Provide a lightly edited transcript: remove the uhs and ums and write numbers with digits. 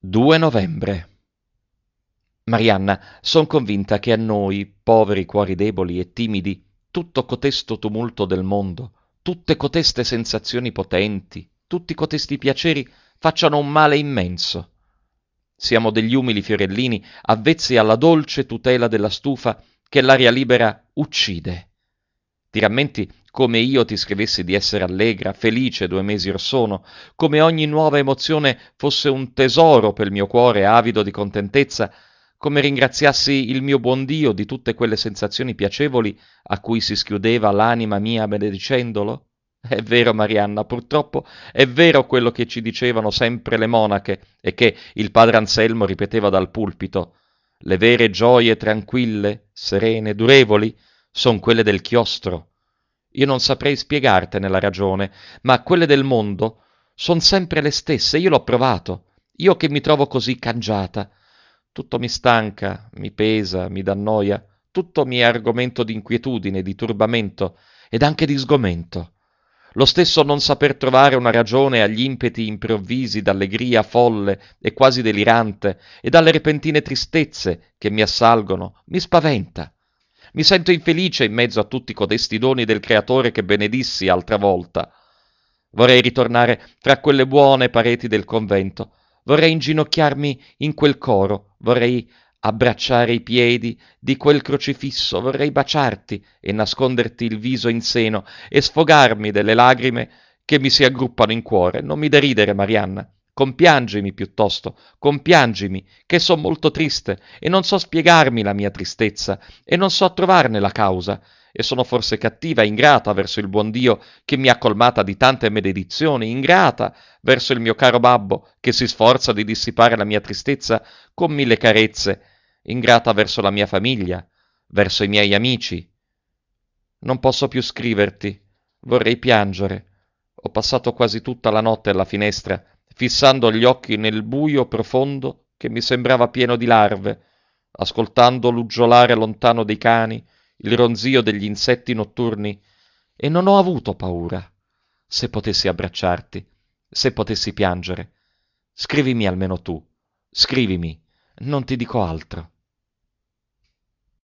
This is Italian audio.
2 novembre. Marianna, son convinta che a noi, poveri cuori deboli e timidi, tutto cotesto tumulto del mondo, tutte coteste sensazioni potenti, tutti cotesti piaceri facciano un male immenso. Siamo degli umili fiorellini avvezzi alla dolce tutela della stufa che l'aria libera uccide. Ti rammenti come io ti scrivessi di essere allegra, felice 2 mesi or sono, come ogni nuova emozione fosse un tesoro pel mio cuore avido di contentezza, come ringraziassi il mio buon Dio di tutte quelle sensazioni piacevoli a cui si schiudeva l'anima mia benedicendolo? È vero, Marianna, purtroppo è vero quello che ci dicevano sempre le monache e che il padre Anselmo ripeteva dal pulpito. Le vere gioie tranquille, serene, durevoli, son quelle del chiostro. Io non saprei spiegartene la ragione, ma quelle del mondo son sempre le stesse, io l'ho provato, io che mi trovo così cangiata. Tutto mi stanca, mi pesa, mi dà noia, tutto mi è argomento di inquietudine, di turbamento ed anche di sgomento. Lo stesso non saper trovare una ragione agli impeti improvvisi d'allegria folle e quasi delirante e dalle repentine tristezze che mi assalgono mi spaventa. Mi sento infelice in mezzo a tutti codesti doni del Creatore che benedissi altra volta. Vorrei ritornare tra quelle buone pareti del convento, vorrei inginocchiarmi in quel coro, vorrei abbracciare i piedi di quel crocifisso, vorrei baciarti e nasconderti il viso in seno e sfogarmi delle lagrime che mi si aggruppano in cuore. Non mi deridere, Marianna. Compiangimi piuttosto, compiangimi, che son molto triste e non so spiegarmi la mia tristezza e non so trovarne la causa e sono forse cattiva e ingrata verso il buon Dio che mi ha colmata di tante benedizioni, ingrata verso il mio caro babbo che si sforza di dissipare la mia tristezza con 1000 carezze, ingrata verso la mia famiglia, verso i miei amici. Non posso più scriverti, vorrei piangere. Ho passato quasi tutta la notte alla finestra, fissando gli occhi nel buio profondo che mi sembrava pieno di larve, ascoltando l'uggiolare lontano dei cani, il ronzio degli insetti notturni, e non ho avuto paura. Se potessi abbracciarti, se potessi piangere. Scrivimi almeno tu, scrivimi, non ti dico altro.